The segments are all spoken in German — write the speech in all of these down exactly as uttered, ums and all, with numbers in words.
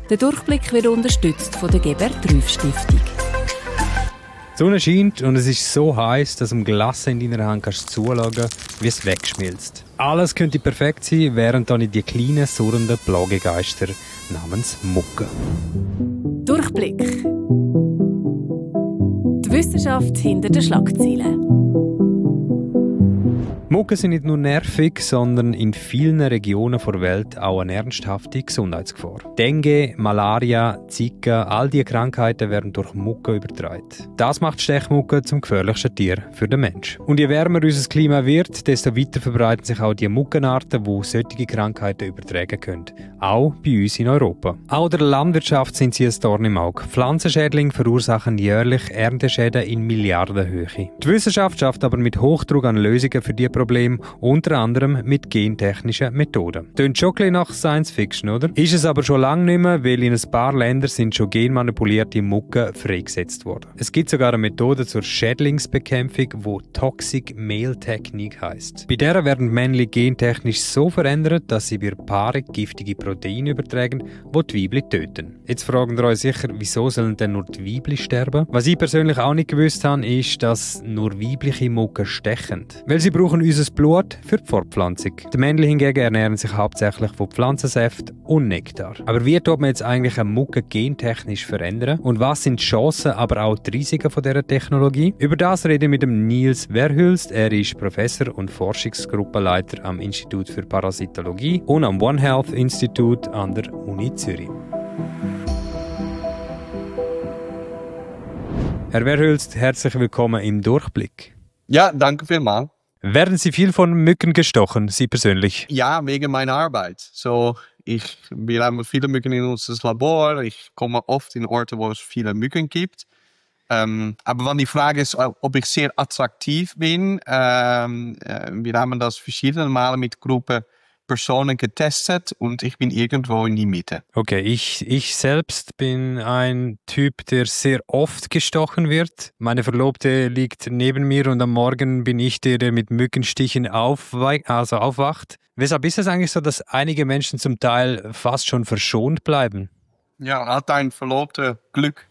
Der Durchblick wird unterstützt von der Gebert-Rüff-Stiftung. Die Sonne scheint und es ist so heiß, dass du im Glas in deiner Hand kannst zuschauen, wie es wegschmilzt. Alles könnte perfekt sein, während dann die kleinen, surrenden Plagegeister namens Mucke. Durchblick. Die Wissenschaft hinter den Schlagzeilen. Mucke sind nicht nur nervig, sondern in vielen Regionen der Welt auch eine ernsthafte Gesundheitsgefahr. Dengue, Malaria, Zika, all diese Krankheiten werden durch Mucke übertragen. Das macht Stechmucke zum gefährlichsten Tier für den Menschen. Und je wärmer unser Klima wird, desto weiter verbreiten sich auch die Muckenarten, die solche Krankheiten übertragen können. Auch bei uns in Europa. Auch der Landwirtschaft sind sie ein Dorn im Auge. Pflanzenschädlinge verursachen jährlich Ernteschäden in Milliardenhöhe. Die Wissenschaft schafft aber mit Hochdruck an Lösungen für diese Problem, unter anderem mit gentechnischen Methoden. Tönt schon ein bisschen nach Science Fiction, oder? Ist es aber schon lange nicht mehr, weil in ein paar Ländern sind schon genmanipulierte Mucke freigesetzt worden. Es gibt sogar eine Methode zur Schädlingsbekämpfung, die Toxic Male Technique heisst. Bei der werden Männchen gentechnisch so verändert, dass sie bei Paarung giftige Proteine übertragen, die die Weibchen töten. Jetzt fragen ihr euch sicher, wieso sollen denn nur die Weibchen sterben? Was ich persönlich auch nicht gewusst habe, ist, dass nur weibliche Mucke stechen. Weil sie brauchen unser Blut für die Fortpflanzung. Die Männchen hingegen ernähren sich hauptsächlich von Pflanzensäften und Nektar. Aber wie tut man jetzt eigentlich eine Mucke gentechnisch verändern? Und was sind die Chancen, aber auch die Risiken von dieser Technologie? Über das rede ich mit dem Nils Verhulst. Er ist Professor und Forschungsgruppenleiter am Institut für Parasitologie und am One Health Institute an der Uni Zürich. Herr Verhulst, herzlich willkommen im Durchblick. Ja, danke vielmals. Werden Sie viel von Mücken gestochen, Sie persönlich? Ja, wegen meiner Arbeit. So, ich, wir haben viele Mücken in unserem Labor. Ich komme oft in Orte, wo es viele Mücken gibt. Ähm, aber wenn die Frage ist, ob ich sehr attraktiv bin, ähm, äh, wir haben das verschiedene Male mit Gruppen Personen getestet und ich bin irgendwo in die Mitte. Okay, ich, ich selbst bin ein Typ, der sehr oft gestochen wird. Meine Verlobte liegt neben mir und am Morgen bin ich der, der mit Mückenstichen aufwe- also aufwacht. Weshalb ist es eigentlich so, dass einige Menschen zum Teil fast schon verschont bleiben? Ja, hat ein Verlobter Glück.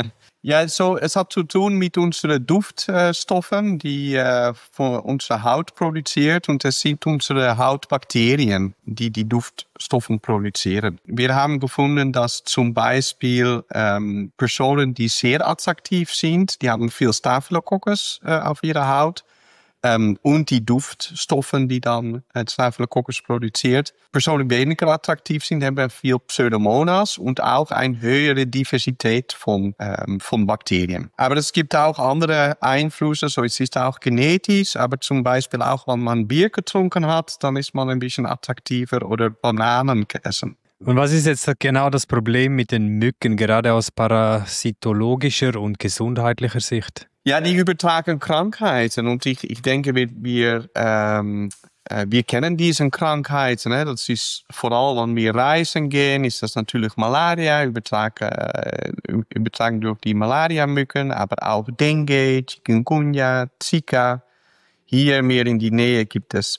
Ja, so, es hat zu tun mit unseren Duftstoffen, die äh, von unserer Haut produziert, und es sind unsere Hautbakterien, die die Duftstoffe produzieren. Wir haben gefunden, dass zum Beispiel ähm, Personen, die sehr attraktiv sind, die haben viel Staphylococcus äh, auf ihrer Haut. Ähm, und die Duftstoffe, die dann äh, Staphylococcus produziert. Personen, die weniger attraktiv sind, haben viel Pseudomonas und auch eine höhere Diversität von, ähm, von Bakterien. Aber es gibt auch andere Einflüsse, so es ist auch genetisch, aber zum Beispiel auch, wenn man Bier getrunken hat, dann ist man ein bisschen attraktiver, oder Bananen gegessen. Und was ist jetzt genau das Problem mit den Mücken, gerade aus parasitologischer und gesundheitlicher Sicht? Ja, die übertragen Krankheiten, und ich, ich denke, wir, wir, ähm, äh, wir kennen diese Krankheiten. Ne? Das ist vor allem, wenn wir reisen gehen, ist das natürlich Malaria, übertragen, äh, übertragen durch die Malaria-Mücken, aber auch Dengue, Chikungunya, Zika. Hier mehr in die Nähe gibt es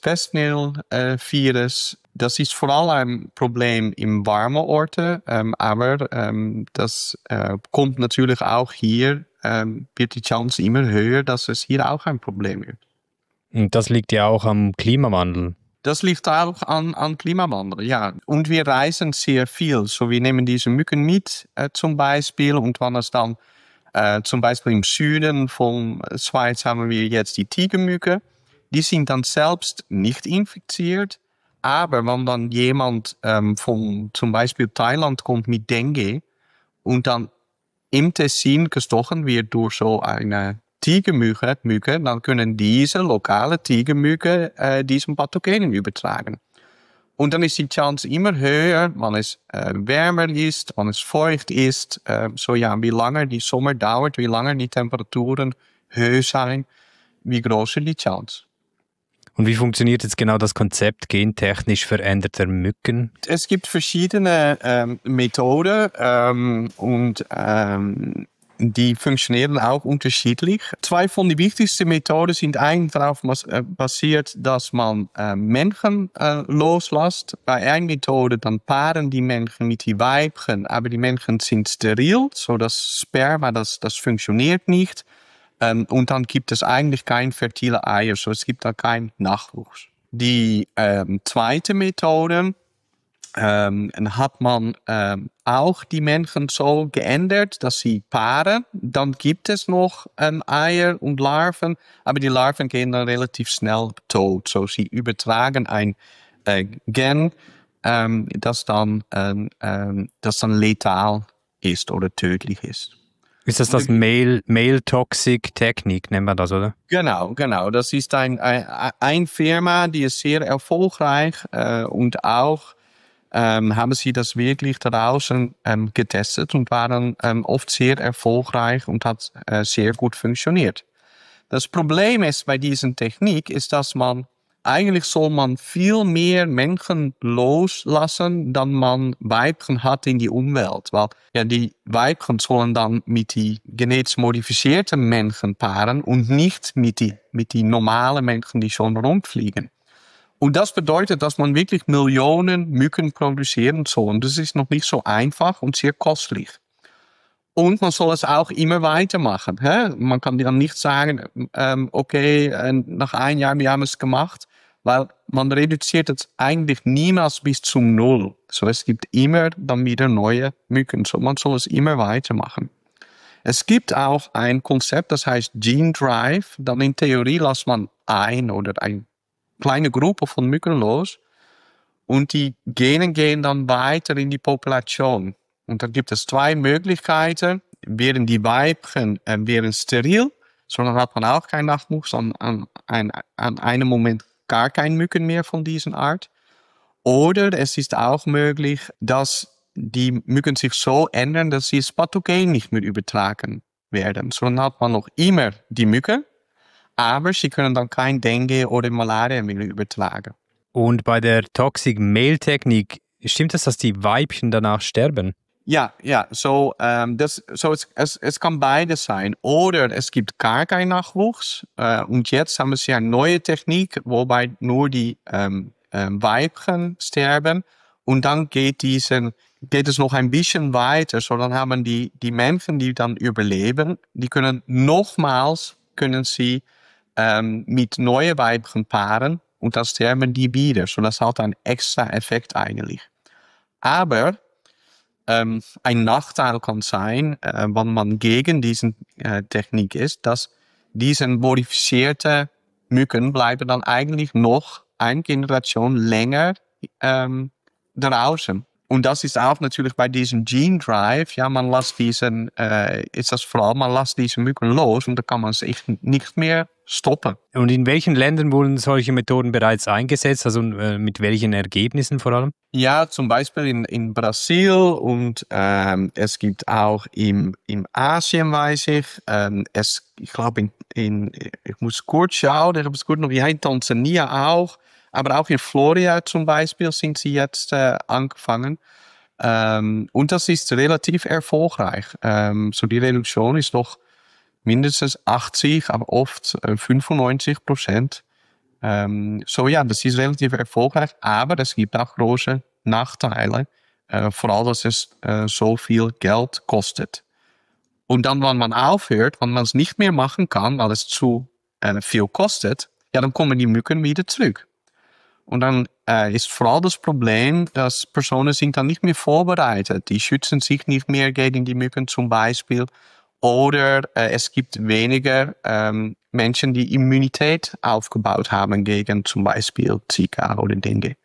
Westnil-Virus. Das ist vor allem ein Problem in warmen Orten, ähm, aber ähm, das äh, kommt natürlich auch hier, ähm, wird die Chance immer höher, dass es hier auch ein Problem wird. Und das liegt ja auch am Klimawandel. Das liegt auch an, an Klimawandel, ja. Und wir reisen sehr viel. So, wir nehmen diese Mücken mit äh, zum Beispiel, und wenn es dann äh, zum Beispiel im Süden von Schweiz haben wir jetzt die Tigermücke. Die sind dann selbst nicht infiziert. Aber wenn dann jemand ähm, von zum Beispiel Thailand kommt mit Dengue und dann im Tessin gestochen wird durch so eine Tigermücke, Mücke, dann können diese lokale Tigermücke äh, diesen Pathogen übertragen. Und dann ist die Chance immer höher, wenn es äh, wärmer ist, wenn es feucht ist. Äh, so ja, wie lange die Sommer dauert, wie lange die Temperaturen höher sind, wie größer die Chance. Und wie funktioniert jetzt genau das Konzept gentechnisch veränderter Mücken? Es gibt verschiedene ähm, Methoden ähm, und ähm, die funktionieren auch unterschiedlich. Zwei von den wichtigsten Methoden sind eigentlich darauf basiert, dass man äh, Männchen äh, loslässt. Bei einer Methode dann paaren die Männchen mit die Weibchen, aber die Männchen sind steril, so das Sperma, das, das funktioniert nicht. Ähm, und dann gibt es eigentlich kein fertile Eier, so es gibt da keinen Nachwuchs. Die ähm, zweite Methode ähm, hat man ähm, auch die Männchen so geändert, dass sie paaren. Dann gibt es noch ähm, Eier und Larven, aber die Larven gehen dann relativ schnell tot. So sie übertragen ein äh, Gen, ähm, das, dann, ähm, ähm, das dann letal ist oder tödlich ist. Ist das das Male-Toxic-Technik, nennt man das, oder? Genau, genau. Das ist ein, ein, ein Firma, die ist sehr erfolgreich äh, und auch ähm, haben sie das wirklich draußen ähm, getestet und waren ähm, oft sehr erfolgreich und hat äh, sehr gut funktioniert. Das Problem ist bei dieser Technik, ist, dass man eigentlich soll man viel mehr Männchen loslassen, dan man Weibchen hat in die Umwelt. Weil ja, die Weibchen sollen dann mit die genetisch modifizierten Männchen paaren und nicht mit die, mit die normalen Männchen, die schon rumfliegen. Und das bedeutet, dass man wirklich Millionen Mücken produzieren soll. Und das ist noch nicht so einfach und sehr kostlich. Und man soll es auch immer weitermachen. Hè? Man kann dann nicht sagen, ähm, okay, nach einem Jahr, wir haben es gemacht. Weil man reduziert es eigentlich niemals bis zum Null. So, es gibt immer dann wieder neue Mücken. So, man soll es immer weitermachen. Es gibt auch ein Konzept, das heißt Gene Drive. Dann in Theorie lässt man ein oder eine kleine Gruppe von Mücken los. Und die Genen gehen dann weiter in die Population. Und dann gibt es zwei Möglichkeiten. Wären die Weibchen äh, wären steril, so dann hat man auch keinen Nachwuchs, sondern an, an, an einem Moment gar kein Mücken mehr von dieser Art. Oder es ist auch möglich, dass die Mücken sich so ändern, dass sie das Pathogen nicht mehr übertragen werden. So dann hat man noch immer die Mücken, aber sie können dann kein Dengue oder Malaria mehr übertragen. Und bei der Toxic Male Technik, stimmt es, dass die Weibchen danach sterben? Ja, ja, so, ähm, das, so es, es, es kann beides sein. Oder es gibt gar keinen Nachwuchs. Äh, und jetzt haben sie eine neue Technik, wobei nur die ähm, ähm, Weibchen sterben. Und dann geht, diesen, geht es noch ein bisschen weiter. So dann haben die, die Männchen, die dann überleben, die können nochmals können sie, ähm, mit neuen Weibchen paaren. Und dann sterben die wieder. So das hat einen extra Effekt eigentlich. Aber Ähm, ein Nachteil kann sein, äh, wenn man gegen diese äh, Technik ist, dass diese modifizierte Mücken bleiben dann eigentlich noch eine Generation länger ähm, draußen. Und das ist auch natürlich bei diesem Gene Drive, ja, man lässt diesen, äh, ist das vor allem, man lässt diese Mücken los und da kann man sich nicht mehr stoppen. Und in welchen Ländern wurden solche Methoden bereits eingesetzt, also äh, mit welchen Ergebnissen vor allem? Ja, zum Beispiel in, in Brasil und ähm, es gibt auch im, im Asien, weiß ich, ähm, es, ich glaube, in, in, ich muss kurz schauen, ich habe es gut noch, ja, in Tansania auch, aber auch in Florida zum Beispiel sind sie jetzt äh, angefangen. Ähm, und das ist relativ erfolgreich. Ähm, so die Reduktion ist noch mindestens achtzig, aber oft äh, fünfundneunzig Prozent. Ähm, so ja, das ist relativ erfolgreich, aber es gibt auch große Nachteile. Äh, vor allem, dass es äh, so viel Geld kostet. Und dann, wenn man aufhört, wenn man es nicht mehr machen kann, weil es zu äh, viel kostet, ja, dann kommen die Mücken wieder zurück. Und dann äh, ist vor allem das Problem, dass Personen sind dann nicht mehr vorbereitet. Die schützen sich nicht mehr gegen die Mücken zum Beispiel. Oder äh, es gibt weniger ähm, Menschen, die Immunität aufgebaut haben gegen zum Beispiel Zika oder Dengue.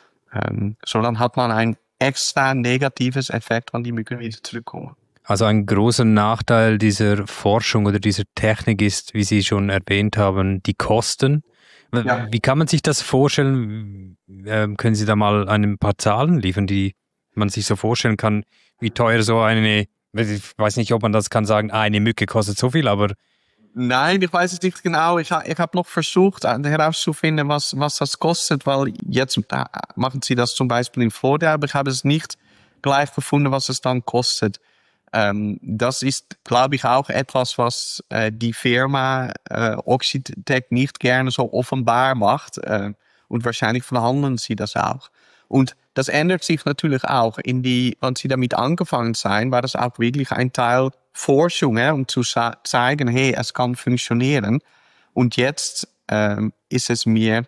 Ähm, so dann hat man ein extra negatives Effekt, wenn die Mücken wieder zurückkommen. Also ein großer Nachteil dieser Forschung oder dieser Technik ist, wie Sie schon erwähnt haben, die Kosten. Ja. Wie kann man sich das vorstellen? Ähm, können Sie da mal ein paar Zahlen liefern, die man sich so vorstellen kann, wie teuer so eine, ich weiß nicht, ob man das kann sagen, eine Mücke kostet so viel, aber... Nein, ich weiß es nicht genau. Ich, ich habe noch versucht herauszufinden, was, was das kostet, weil jetzt machen Sie das zum Beispiel in Florida, aber ich habe es nicht gleich gefunden, was es dann kostet. Ähm, das ist, glaube ich, auch etwas, was äh, die Firma äh, Oxitec nicht gerne so offenbar macht. Äh, und wahrscheinlich verhandeln sie das auch. Und das ändert sich natürlich auch. In die, als sie damit angefangen sind, war das auch wirklich ein Teil Forschung, hè, um zu zeigen, hey, es kann funktionieren. Und jetzt ähm, ist es mehr,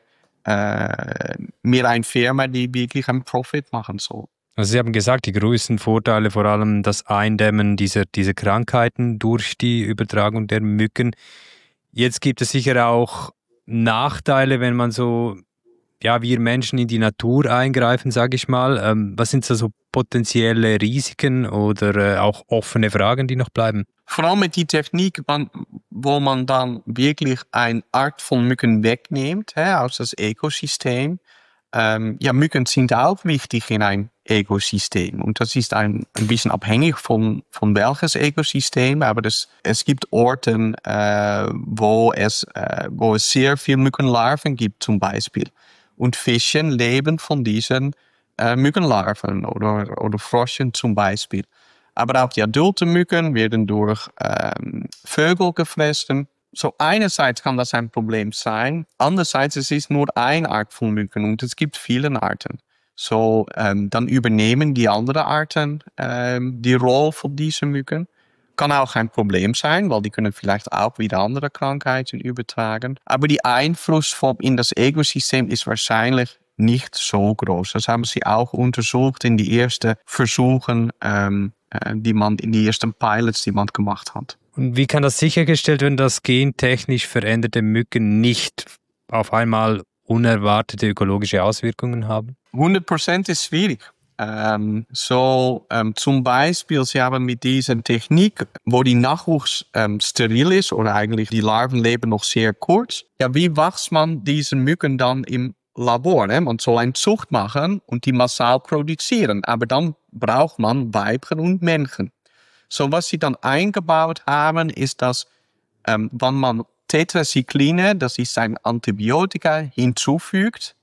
äh, mehr eine Firma, die wirklich einen Profit machen soll. Also Sie haben gesagt, die größten Vorteile vor allem das Eindämmen dieser, dieser Krankheiten durch die Übertragung der Mücken. Jetzt gibt es sicher auch Nachteile, wenn man so, ja, wir Menschen in die Natur eingreifen, sage ich mal. Ähm, was sind so potenzielle Risiken oder äh, auch offene Fragen, die noch bleiben? Vor allem mit die Technik, man, wo man dann wirklich eine Art von Mücken wegnimmt, hè, aus das Ökosystem. Ähm, ja, Mücken sind auch wichtig in ein Ökosystem. Und das ist ein, ein bisschen abhängig von, von welches Ökosystem. Aber das, es gibt Orten, äh, wo, es, äh, wo es sehr viel Mückenlarven gibt, zum Beispiel. Und Fischen leben von diesen äh, Mückenlarven oder, oder Fröschen zum Beispiel. Aber auch die adulten Mücken werden durch ähm, Vögel gefressen. So einerseits kann das ein Problem sein, andererseits es ist nur eine Art von Mücken und es gibt viele Arten. So ähm, dann übernehmen die anderen Arten ähm, die Rolle von diesen Mücken. Kann auch ein Problem sein, weil die können vielleicht auch wieder andere Krankheiten übertragen. Aber die Einfluss von in das Ökosystem ist wahrscheinlich nicht so groß. Das haben sie auch untersucht in die ersten Versuchen, ähm, die man in die ersten Pilots, die man gemacht hat. Und wie kann das sichergestellt werden, dass gentechnisch veränderte Mücken nicht auf einmal unerwartete ökologische Auswirkungen haben? hundert Prozent ist schwierig. Ähm, so ähm, zum Beispiel, sie haben mit dieser Technik, wo die Nachwuchs ähm, steril ist oder eigentlich die Larven leben noch sehr kurz. Ja, wie wächst man diese Mücken dann im Labor? Ne? Man soll eine Zucht machen und die massal produzieren, aber dann braucht man Weibchen und Männchen. So was sie dann eingebaut haben, ist, dass ähm, wenn man Tetracycline, das ist ein Antibiotika, hinzufügt,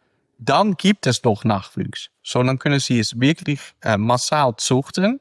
dann gibt es doch Nachwuchs. So dann können sie es wirklich äh, massal zuchten,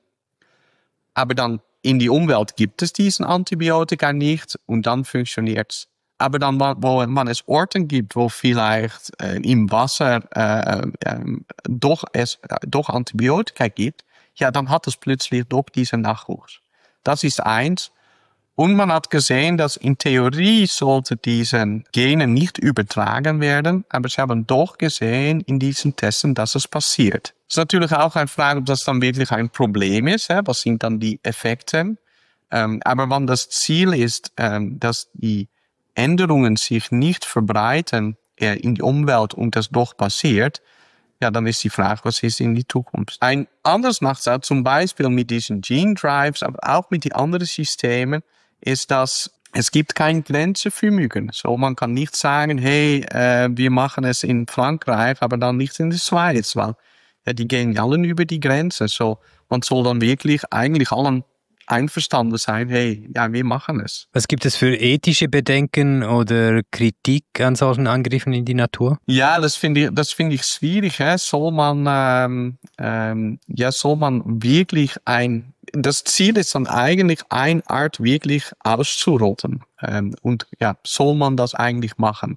aber dann in die Umwelt gibt es diesen Antibiotika nicht und dann funktioniert es. Aber dann, wo man es Orten gibt, wo vielleicht äh, im Wasser äh, äh, doch, es, äh, doch Antibiotika gibt, ja, dann hat es plötzlich doch diesen Nachwuchs. Das ist eins. Und man hat gesehen, dass in Theorie sollte diese Gene nicht übertragen werden, aber sie haben doch gesehen in diesen Testen, dass es passiert. Es ist natürlich auch eine Frage, ob das dann wirklich ein Problem ist. Hè? Was sind dann die Effekte? Ähm, aber wenn das Ziel ist, ähm, dass die Änderungen sich nicht verbreiten äh, in die Umwelt und das doch passiert, ja, dann ist die Frage, was ist in die Zukunft? Ein anderes Nachteil, zum Beispiel mit diesen Gene Drives, aber auch mit den anderen Systemen, ist, dass es gibt keine Grenze für Mücken. So, man kann nicht sagen, hey, äh, wir machen es in Frankreich, aber dann nicht in der Schweiz, weil ja, die gehen allen über die Grenze. So, man soll dann wirklich eigentlich allen einverstanden sein, hey, ja, wir machen es. Was gibt es für ethische Bedenken oder Kritik an solchen Angriffen in die Natur? Ja, das finde ich, das finde ich schwierig. Hè? Soll man, ähm, ähm, ja, soll man wirklich ein, das Ziel ist dann eigentlich, eine Art wirklich auszurotten. Ähm, und ja, soll man das eigentlich machen?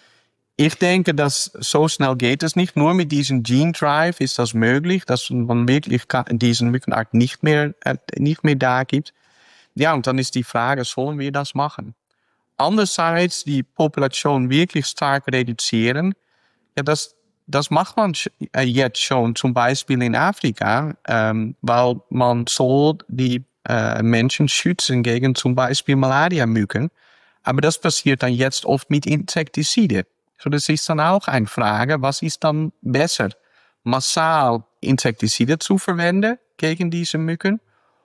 Ich denke, dass so schnell geht es nicht. Nur mit diesem Gene Drive ist das möglich, dass man wirklich diesen Mückenart nicht mehr, äh, nicht mehr da gibt. Ja, und dann ist die Frage, sollen wir das machen? Andererseits die Population wirklich stark reduzieren. Ja, das, das macht man äh, jetzt schon, zum Beispiel in Afrika, ähm, weil man soll die äh, Menschen schützen gegen zum Beispiel Malaria-Mücken. Aber das passiert dann jetzt oft mit Insektiziden. So, das ist dann auch eine Frage, was ist dann besser? Massal Insektizide zu verwenden gegen diese Mücken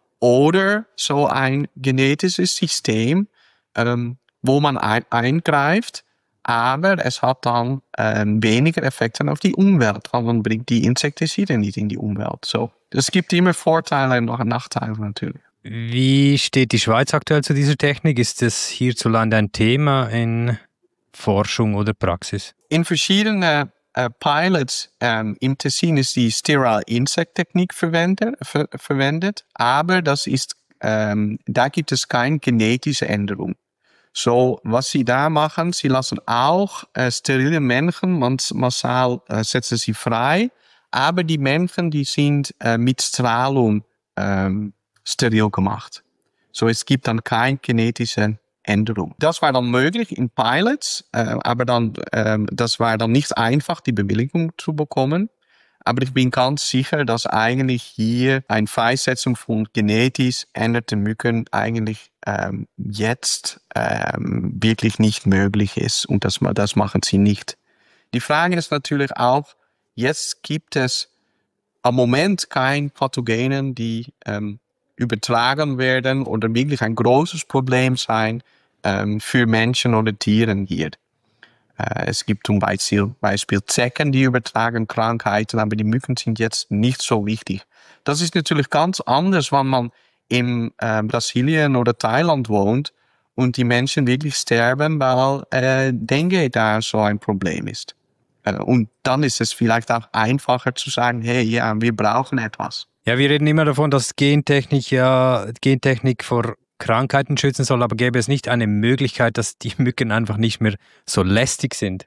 oder so ein genetisches System, ähm, wo man ein, eingreift, aber es hat dann ähm, weniger Effekte auf die Umwelt, weil man bringt die Insektizide nicht in die Umwelt. So, es gibt immer Vorteile und noch Nachteile natürlich. Wie steht die Schweiz aktuell zu dieser Technik? Ist das hierzulande ein Thema in Forschung oder Praxis? In verschiedenen uh, Pilots um, im Tessin ist die Sterile Insect Technik verwendet, ver verwendet, aber das ist, um, da gibt es keine genetische Änderung. So, was sie da machen, sie lassen auch uh, sterile Männchen massal uh, setzen sie frei, aber die Männchen, die sind uh, mit Strahlung um, steril gemacht. So, es gibt dann keine genetische Änderung. Das war dann möglich in Pilots, äh, aber dann, äh, das war dann nicht einfach, die Bewilligung zu bekommen. Aber ich bin ganz sicher, dass eigentlich hier eine Freisetzung von genetisch änderten Mücken eigentlich ähm, jetzt ähm, wirklich nicht möglich ist. Und das, das machen sie nicht. Die Frage ist natürlich auch, jetzt gibt es am Moment keine Pathogenen, die ähm, übertragen werden oder wirklich ein großes Problem sein ähm, für Menschen oder Tieren hier. Äh, es gibt zum Beispiel, Beispiel Zecken, die übertragen Krankheiten, aber die Mücken sind jetzt nicht so wichtig. Das ist natürlich ganz anders, wenn man in äh, Brasilien oder Thailand wohnt und die Menschen wirklich sterben, weil äh, Dengue da so ein Problem ist. Äh, und dann ist es vielleicht auch einfacher zu sagen, hey, ja, wir brauchen etwas. Ja, wir reden immer davon, dass Gentechnik ja Gentechnik vor Krankheiten schützen soll, aber gäbe es nicht eine Möglichkeit, dass die Mücken einfach nicht mehr so lästig sind?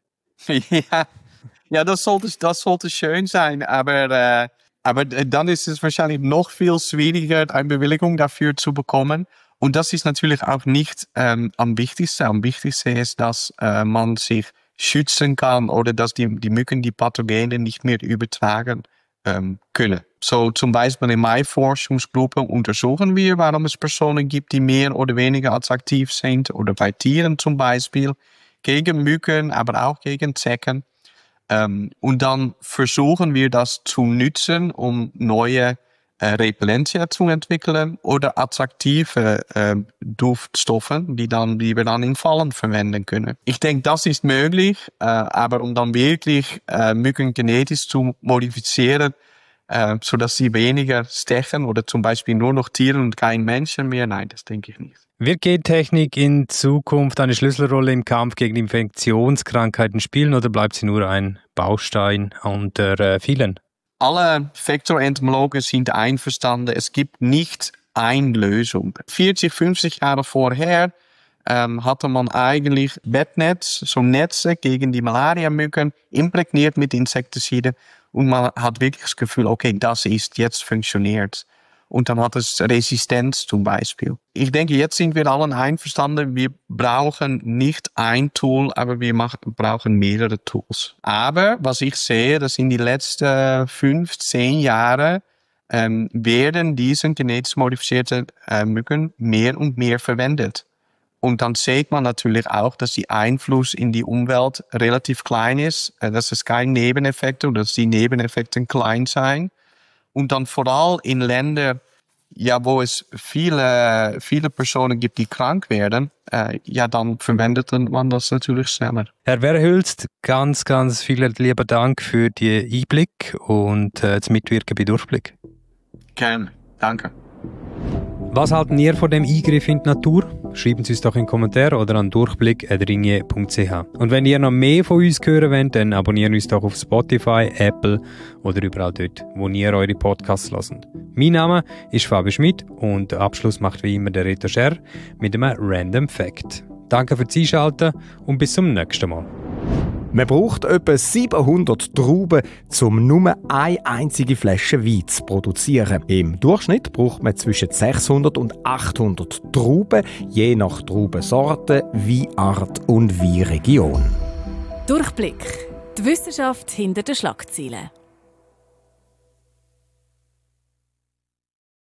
Ja, ja das, sollte, das sollte schön sein, aber, äh, aber dann ist es wahrscheinlich noch viel schwieriger, eine Bewilligung dafür zu bekommen. Und das ist natürlich auch nicht ähm, am wichtigsten. Am wichtigsten ist, dass äh, man sich schützen kann oder dass die, die Mücken die Pathogene nicht mehr übertragen ähm, können. So zum Beispiel in meiner Forschungsgruppe untersuchen wir, warum es Personen gibt, die mehr oder weniger attraktiv sind oder bei Tieren zum Beispiel, gegen Mücken, aber auch gegen Zecken. Ähm, und dann versuchen wir das zu nutzen, um neue äh, Repellenzien zu entwickeln oder attraktive äh, Duftstoffe, die, dann, die wir dann in Fallen verwenden können. Ich denke, das ist möglich, äh, aber um dann wirklich äh, Mücken genetisch zu modifizieren, Äh, sodass sie weniger stechen oder zum Beispiel nur noch Tiere und kein Menschen mehr. Nein, das denke ich nicht. Wird Gentechnik in Zukunft eine Schlüsselrolle im Kampf gegen Infektionskrankheiten spielen oder bleibt sie nur ein Baustein unter äh, vielen? Alle Vektorentomologen sind einverstanden, es gibt nicht eine Lösung. vierzig, fünfzig Jahre vorher ähm, hatte man eigentlich Bettnetz, so Netze gegen die Malaria-Mücken, imprägniert mit Insektiziden. Und man hat wirklich das Gefühl, okay, das ist jetzt funktioniert. Und dann hat es Resistenz zum Beispiel. Ich denke, jetzt sind wir alle einverstanden, wir brauchen nicht ein Tool, aber wir machen, brauchen mehrere Tools. Aber was ich sehe, dass in den letzten fünf, zehn Jahren ähm, werden diese genetisch modifizierten äh, Mücken mehr und mehr verwendet. Und dann sieht man natürlich auch, dass der Einfluss in die Umwelt relativ klein ist, dass es keine Nebeneffekte oder dass die Nebeneffekte klein sind. Und dann vor allem in Ländern, ja, wo es viele, viele Personen gibt, die krank werden, äh, ja, dann verwendet man das natürlich schneller. Herr Verhülst, ganz, ganz vielen lieben Dank für den Einblick und äh, das Mitwirken bei Durchblick. Gerne, danke. Was halten ihr von dem Eingriff in die Natur? Schreiben Sie es doch in den Kommentaren oder an durchblick at ringier punkt c h. Und wenn ihr noch mehr von uns hören wollt, dann abonniert uns doch auf Spotify, Apple oder überall dort, wo ihr eure Podcasts hört. Mein Name ist Fabi Schmidt und den Abschluss macht wie immer der Reto Scher mit einem Random Fact. Danke fürs Einschalten und bis zum nächsten Mal. Man braucht etwa siebenhundert Trauben, um nur eine einzige Flasche Wein zu produzieren. Im Durchschnitt braucht man zwischen sechshundert und achthundert Trauben, je nach Traubensorte, Weinart und Weinregion. Durchblick. Die Wissenschaft hinter den Schlagzeilen.